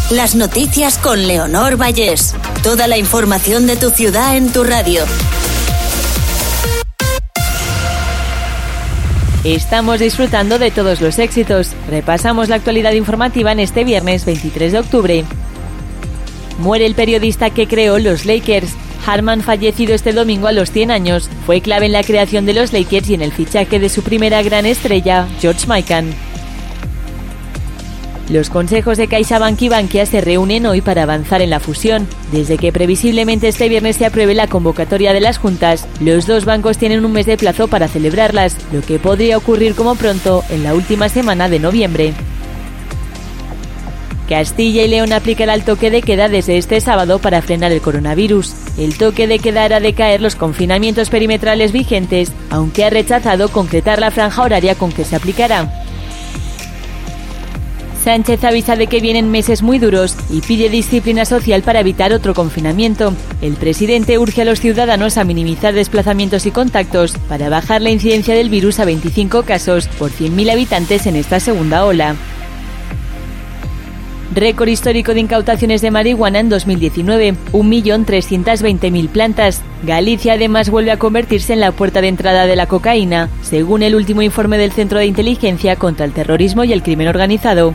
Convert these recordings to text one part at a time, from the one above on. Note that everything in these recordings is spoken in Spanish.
Las noticias con Leonor Vallés. Toda la información de tu ciudad en tu radio. Estamos disfrutando de todos los éxitos. Repasamos la actualidad informativa en este viernes 23 de octubre. Muere el periodista que creó los Lakers. Hartman, fallecido este domingo a los 100 años, fue clave en la creación de los Lakers y en el fichaje de su primera gran estrella, George Mikan. Los consejos de CaixaBank y Bankia se reúnen hoy para avanzar en la fusión. Desde que previsiblemente este viernes se apruebe la convocatoria de las juntas, los dos bancos tienen un mes de plazo para celebrarlas, lo que podría ocurrir como pronto en la última semana de noviembre. Castilla y León aplicará el toque de queda desde este sábado para frenar el coronavirus. El toque de queda hará decaer los confinamientos perimetrales vigentes, aunque ha rechazado concretar la franja horaria con que se aplicará. Sánchez avisa de que vienen meses muy duros y pide disciplina social para evitar otro confinamiento. El presidente urge a los ciudadanos a minimizar desplazamientos y contactos para bajar la incidencia del virus a 25 casos por 100.000 habitantes en esta segunda ola. Récord histórico de incautaciones de marihuana en 2019, 1.320.000 plantas. Galicia además vuelve a convertirse en la puerta de entrada de la cocaína, según el último informe del Centro de Inteligencia contra el Terrorismo y el Crimen Organizado.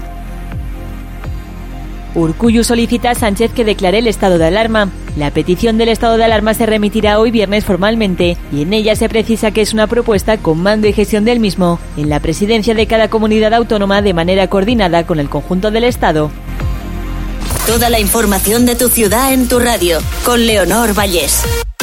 Urkullu solicita a Sánchez que declare el estado de alarma. La petición del estado de alarma se remitirá hoy viernes formalmente y en ella se precisa que es una propuesta con mando y gestión del mismo en la presidencia de cada comunidad autónoma de manera coordinada con el conjunto del Estado. Toda la información de tu ciudad en tu radio, con Leonor Vallés.